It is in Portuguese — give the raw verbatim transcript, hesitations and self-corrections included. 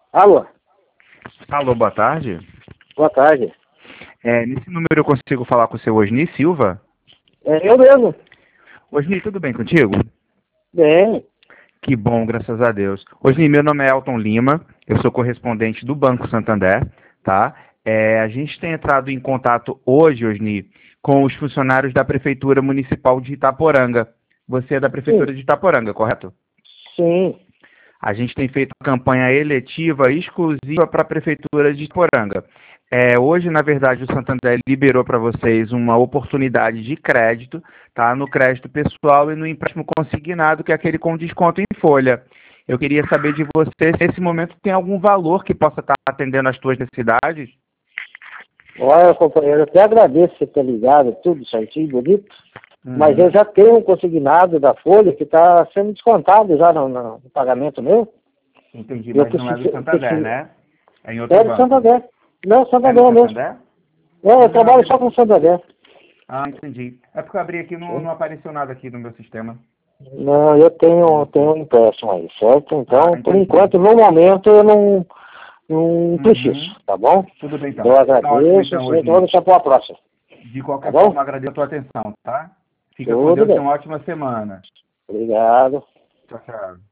Alô, Alô, boa tarde. boa tarde. É, nesse número eu consigo falar com o seu Osni Silva? É eu mesmo. Osni, tudo bem contigo? Bem, Que bom, graças a Deus. Osni, meu nome é Elton Lima, eu sou correspondente do Banco Santander, tá? É, a gente tem entrado em contato hoje, Osni, com os funcionários da Prefeitura Municipal de Itaporanga. Você é da sim, Prefeitura de Itaporanga, correto? sim. A gente tem feito uma campanha eletiva exclusiva para a Prefeitura de Itaporanga. É, hoje, na verdade, o Santander liberou para vocês uma oportunidade de crédito, tá? No crédito pessoal e no empréstimo consignado, que é aquele com desconto em folha. Eu queria saber de você se nesse momento tem algum valor que possa estar atendendo às suas necessidades. Olha, companheiro, eu até agradeço você ter ligado, tudo certinho, bonito. Mas eu Uhum. já tenho um consignado da Folha que está sendo descontado já no, no- no pagamento meu. Entendi, Eu mas não é do preciso, Santander, preciso... né? É em outro É do banco. Santander. Não, É no Santander mesmo. Santander? É, eu Não, trabalho de- só com Santander. ah, entendi. É porque eu abri aqui e não, Sim. não apareceu nada aqui no meu sistema. Não, eu tenho, tenho um empréstimo aí, certo? Ah, Então, por entendi. enquanto, no momento, eu não, não Uhum. preciso, tá bom? Tudo bem Eu então. Tá ótimo agradeço, então, eu vou Osni. deixar para a próxima, De tá qualquer bom? forma, agradeço a tua atenção, tá? Fica com Tudo Deus, tenha bem. uma ótima semana. Obrigado. Tchau, tchau.